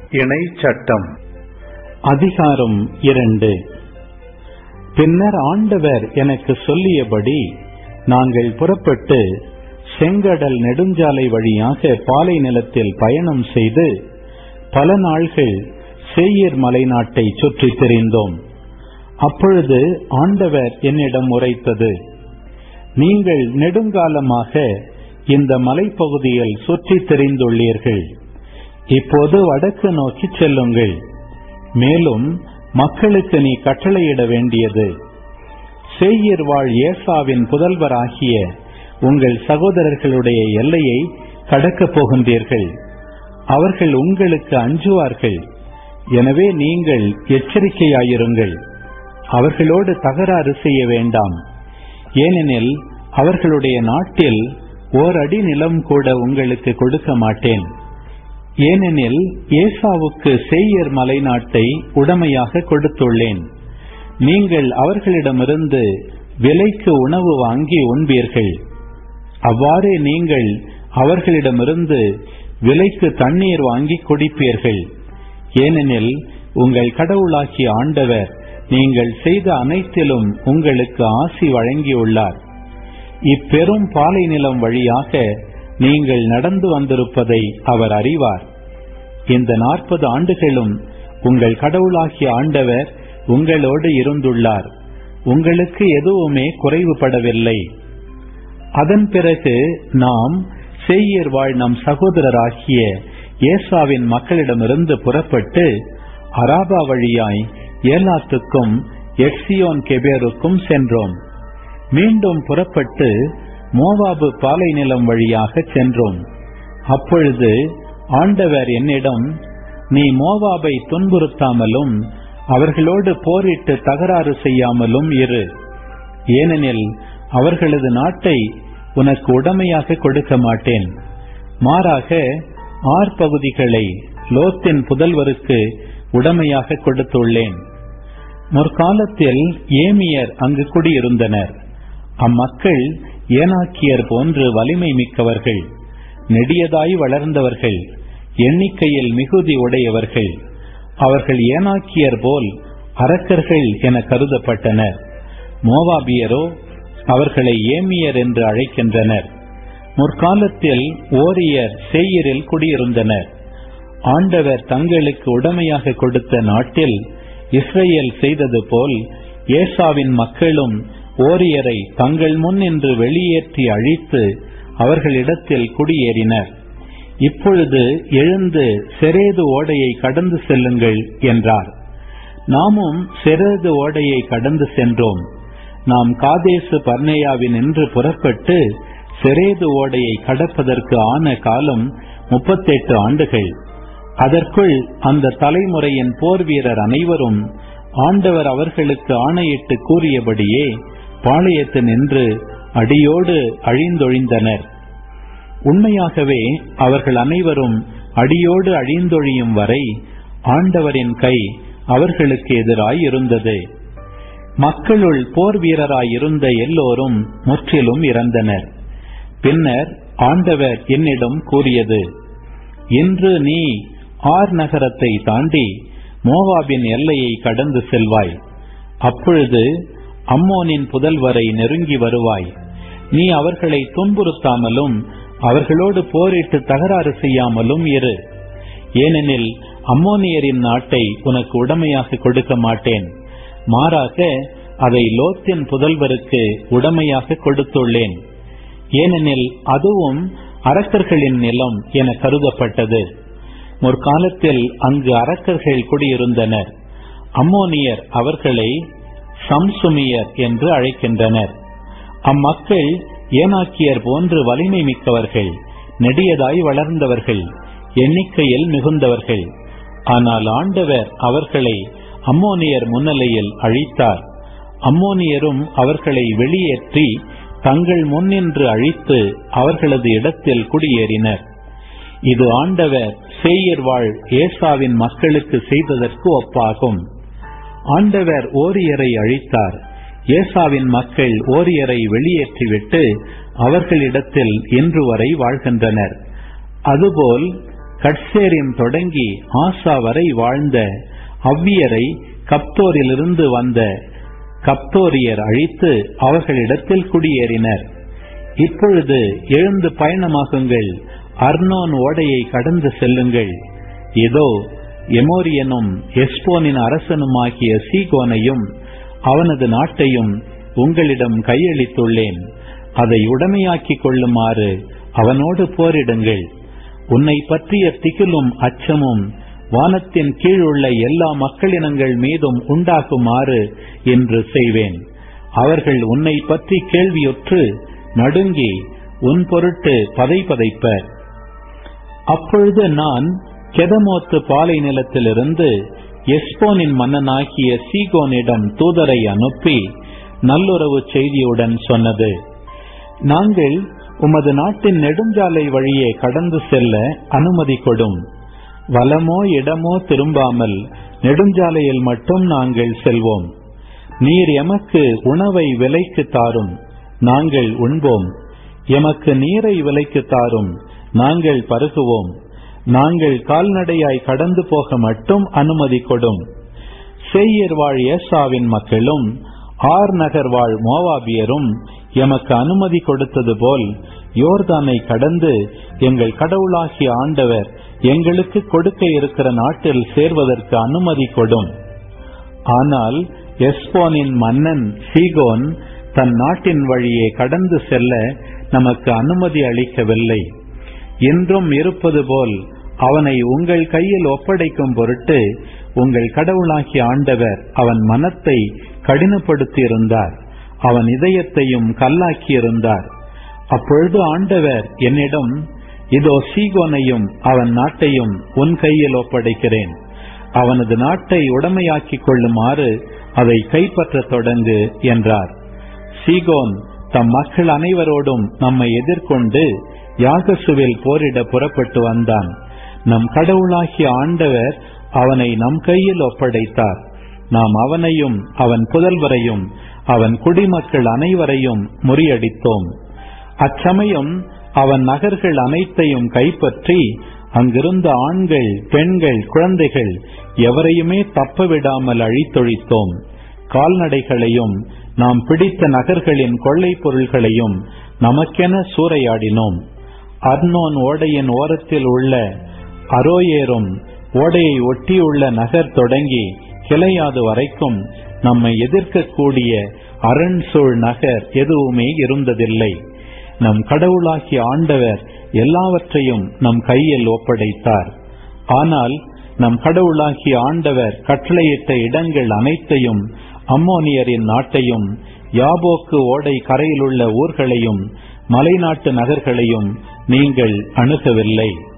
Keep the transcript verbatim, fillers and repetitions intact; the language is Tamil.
இணை சட்டம். அதிகாரம் இரண்டு. பின்னர் ஆண்டவர் எனக்கு சொல்லியபடி நாங்கள் புறப்பட்டு செங்கடல் நெடுஞ்சாலை வழியாக பாலை நிலத்தில் பயணம் செய்து பல நாள்கள் சேயீர் மலை நாட்டை சுற்றி திரிந்தோம். அப்பொழுது ஆண்டவர் என்னிடம் உரைத்தது, நீங்கள் நெடுங்காலமாக இந்த மலைப்பகுதியில் சுற்றி திரிந்துள்ளீர்கள். இப்போது வடக்கு நோக்கி செல்லுங்கள். மேலும் மக்களுக்கு நீ கட்டளையிட வேண்டியது, சேயீர் வாழ் ஏசாவின் புதல்வராகிய உங்கள் சகோதரர்களுடைய எல்லையை கடக்கப் போகின்றீர்கள். அவர்கள் உங்களுக்கு அஞ்சுவார்கள். எனவே நீங்கள் எச்சரிக்கையாயிருங்கள். அவர்களோடு தகராறு செய்ய வேண்டாம். ஏனெனில் அவர்களுடைய நாட்டில் ஓர் அடி நிலம் கூட உங்களுக்கு கொடுக்க மாட்டேன். ஏனெனில் ஏசாவுக்கு சேயீர் மலை நாட்டை உடமையாக கொடுத்துள்ளேன். நீங்கள் அவர்களிடமிருந்து விலைக்கு உணவு வாங்கி உண்பீர்கள். அவ்வாறே நீங்கள் அவர்களிடமிருந்து விலைக்கு தண்ணீர் வாங்கி குடிப்பீர்கள். ஏனெனில் உங்கள் கடவுளாகிய ஆண்டவர் நீங்கள் செய்த அனைத்திலும் உங்களுக்கு ஆசி வழங்கியுள்ளார். இப்பெரும் பாலை நிலம் வழியாக நீங்கள் நடந்து வந்திருப்பதை அவர் அறிவார். இந்த நாற்பது ஆண்டுகளும் உங்கள் கடவுளாகிய ஆண்டவர் உங்களோடு இருந்துள்ளார். உங்களுக்கு எதுவுமே குறைவுபடவில்லை. அதன் பிறகு நாம் சேயீர் வாழ் நம் சகோதரராகிய ஏசாவின் மக்களிடமிருந்து புறப்பட்டு அராபா வழியாய் ஏலாத்துக்கும் எக்ஸியோன் கெபேருக்கும் சென்றோம். மீண்டும் புறப்பட்டு மோவாபு பாலை நிலம் வழியாக சென்றோம். அப்பொழுது ஆண்டவர் என்னிடம், நீ மோவாபை துன்புறுத்தாமலும் அவர்களோடு போரிட்டு தகராறு செய்யாமலும் இரு. ஏனெனில் அவர்களது நாட்டை உனக்கு உடமையாக கொடுக்க மாட்டேன். மாறாக ஆர் பகுதிகளை லோத்தின் புதல்வருக்கு உடமையாக கொடுத்துள்ளேன். முற்காலத்தில் ஏமியர் அங்கு குடியிருந்தனர். அம்மக்கள் ஏனாக்கியர் போன்று வலிமை மிக்கவர்கள், நெடியதாய் வளர்ந்தவர்கள், எண்ணிக்கையில் மிகுதி உடையவர்கள். அவர்கள் ஏனாக்கியர் போல் அரக்கர்கள் என கருதப்பட்டனர். மோவாபியரோ அவர்களை ஏமியர் என்று அழைக்கின்றனர். முற்காலத்தில் ஓரியர் சேயீரில் குடியிருந்தனர். ஆண்டவர் தங்களுக்கு உடமையாக கொடுத்த நாட்டில் இஸ்ரேல் செய்தது போல் ஏசாவின் மக்களும் ஓரியரை தங்கள் முன் நின்று வெளியேற்றி அழித்து அவர்களிடத்தில் குடியேறினர். இப்பொழுது எழுந்து செரேது ஓடையை கடந்து செல்லுங்கள் என்றார். நாமும் செரேது ஓடையை கடந்து சென்றோம். நாம் காதேசு பர்னேயாவின் நின்று புறப்பட்டு செரேது ஓடையை கடப்பதற்கு ஆன காலம் முப்பத்தெட்டு ஆண்டுகள். அதற்குள் அந்த தலைமுறையின் போர் வீரர் அனைவரும் ஆண்டவர் அவர்களுக்கு ஆணையிட்டு கூறியபடியே பாளையத்து நின்று அடியோடு அழிந்தொழிந்தனர். உண்மையாகவே அவர்கள் அனைவரும் அடியோடு அழிந்தொழியும் வரை ஆண்டவரின் கை அவர்களுக்கு எதிராய் இருந்தது. மக்களுள் போர் வீரராயிருந்த எல்லோரும் முற்றிலும் இறந்தனர். பின்னர் ஆண்டவர் என்னிடம் கூறியது, இன்று நீ ஆர் நகரத்தை தாண்டி மோவாபின் எல்லையை கடந்து செல்வாய். அப்பொழுது அம்மோனின் புதல்வரை நெருங்கி வருவாய். நீ அவர்களை துன்புறுத்தாமலும் அவர்களோடு போரிட்டு தகராறு செய்யாமலும் இரு. ஏனெனில் அம்மோனியரின் நாட்டை உனக்கு உடமையாக கொடுக்க மாட்டேன். மாறாக அதை லோத்தின் புதல்வருக்கு உடமையாக கொடுத்துள்ளேன். ஏனெனில் அதுவும் அரக்கர்களின் நிலம் என கருதப்பட்டது. முற்காலத்தில் அங்கு அரக்கர்கள் குடியிருந்தனர். அம்மோனியர் அவர்களை சம்சுமியர் என்று அழைக்கின்றனர். அம்மக்கள் ஏனாக்கியர் போன்று வலிமை மிக்கவர்கள், நெடியதாய் வளர்ந்தவர்கள், எண்ணிக்கையில் மிகுந்தவர்கள். ஆனால் ஆண்டவர் அவர்களை அம்மோனியர் முன்னிலையில் அழித்தார். அம்மோனியரும் அவர்களை வெளியேற்றி தங்கள் முன்னின்று அழித்து அவர்களது இடத்தில் குடியேறினர். இது ஆண்டவர் சேயீர் வாழ் ஏசாவின் மக்களுக்கு செய்ததற்கு ஒப்பாகும். ஆண்டவர் ஓரியரை அழித்தார். ஏசாவின் மக்கள் ஓரியரை வெளியேற்றிவிட்டு அவர்களிடத்தில் இன்று வரை வாழ்கின்றனர். அதுபோல் கட்சேரின் தொடங்கி ஆசா வரை வாழ்ந்த அவ்வியரை கப்தோரிலிருந்து வந்த கப்தோரியர் அழித்து அவர்களிடத்தில் குடியேறினர். இப்பொழுது எழுந்து பயணமாகுங்கள், அர்னோன் ஓடையை கடந்து செல்லுங்கள். இதோ எமோரியனும் எஸ்போனின் அரசனுமாகிய சீகோனையும் அவனது நாட்டையும் உங்களிடம் கையளித்துள்ளேன். அதை உடைமையாக்கிக் கொள்ளுமாறு அவனோடு போரிடுங்கள். உன்னை பற்றிய திகிலும் அச்சமும் வானத்தின் கீழுள்ள எல்லா மக்களினங்கள் மீதும் உண்டாகுமாறு என்று செய்வேன். அவர்கள் உன்னை பற்றி கேள்வியுற்று நடுங்கி உன் பொருட்டு பதை பதைப்பர். அப்பொழுது நான் கெதமோத்து பாலை நிலத்திலிருந்து எஸ்போனின் மன்னனாகிய சீகோனிடம் தூதரை அனுப்பி நல்லுறவு செய்தியுடன் சொன்னது, நாங்கள் உமது நாட்டின் நெடுஞ்சாலை வழியே கடந்து செல்ல அனுமதி கொடும். வலமோ இடமோ திரும்பாமல் நெடுஞ்சாலையில் மட்டும் நாங்கள் செல்வோம். நீர் எமக்கு உணவை விலைக்கு தாரும், நாங்கள் உண்போம். எமக்கு நீரை விலைக்கு தாரும், நாங்கள் பருகுவோம். நாங்கள் கால்நடையாய் கடந்து போக மட்டும் அனுமதி கொடும். சேயீர் வாழ் ஏசாவின் மக்களும் ஆர் நகர் வாழ் மோவாபியரும் எமக்கு அனுமதி கொடுத்தது போல் யோர்தானை கடந்து எங்கள் கடவுளாகிய ஆண்டவர் எங்களுக்கு கொடுக்க இருக்கிற நாட்டில் சேர்வதற்கு அனுமதி கொடும். ஆனால் எஸ்போனின் மன்னன் சீகோன் தன் நாட்டின் வழியே கடந்து செல்ல நமக்கு அனுமதி அளிக்கவில்லை. இன்றும் இருப்பது போல் அவனை உங்கள் கையில் ஒப்படைக்கும் பொருட்டு உங்கள் கடவுளாகிய ஆண்டவர் அவன் மனத்தை கடினப்படுத்தியிருந்தார், அவன் இதயத்தையும் கல்லாக்கியிருந்தார். அப்பொழுது ஆண்டவர் என்னிடம், இதோ சீகோனையும் அவன் நாட்டையும் உன் கையில் ஒப்படைக்கிறேன். அவனது நாட்டை உடைமையாக்கிக் கொள்ளுமாறு அதை கைப்பற்ற தொடங்கு என்றார். சீகோன் தம் மக்கள் அனைவரோடும் நம்மை எதிர்கொண்டு யாகசுவில் போரிட புறப்பட்டு வந்தான். நம் கடவுளாகிய ஆண்டவர் அவனை நம் கையில் ஒப்படைத்தார். நாம் அவனையும் அவன் புதல்வரையும் அவன் குடிமக்கள் அனைவரையும் முறியடித்தோம். அச்சமயம் அவன் நகர்கள் அனைத்தையும் கைப்பற்றி அங்கிருந்த ஆண்கள், பெண்கள், குழந்தைகள் எவரையுமே தப்பவிடாமல் அழித்தொழித்தோம். கால்நடைகளையும் நாம் பிடித்த நகர்களின் கொள்ளை பொருள்களையும் நமக்கென சூறையாடினோம். அர்னோன் ஓடையின் ஓரத்தில் உள்ள அரோயேரும் ஓடையை ஒட்டியுள்ள நகர் தொடங்கி கிளையாது வரைக்கும் நம்மை எதிர்க்கக்கூடிய அரண் சூழ் நகர் எதுவுமே இருந்ததில்லை. நம் கடவுளாகிய ஆண்டவர் எல்லாவற்றையும் நம் கையில் ஒப்படைத்தார். ஆனால் நம் கடவுளாகிய ஆண்டவர் கட்டளையிட்ட இடங்கள் அனைத்தையும், அம்மோனியரின் நாட்டையும், யாபோக்கு ஓடை கரையிலுள்ள ஊர்களையும், மலைநாட்டு நகர்களையும் நீங்கள் அணுகவில்லை.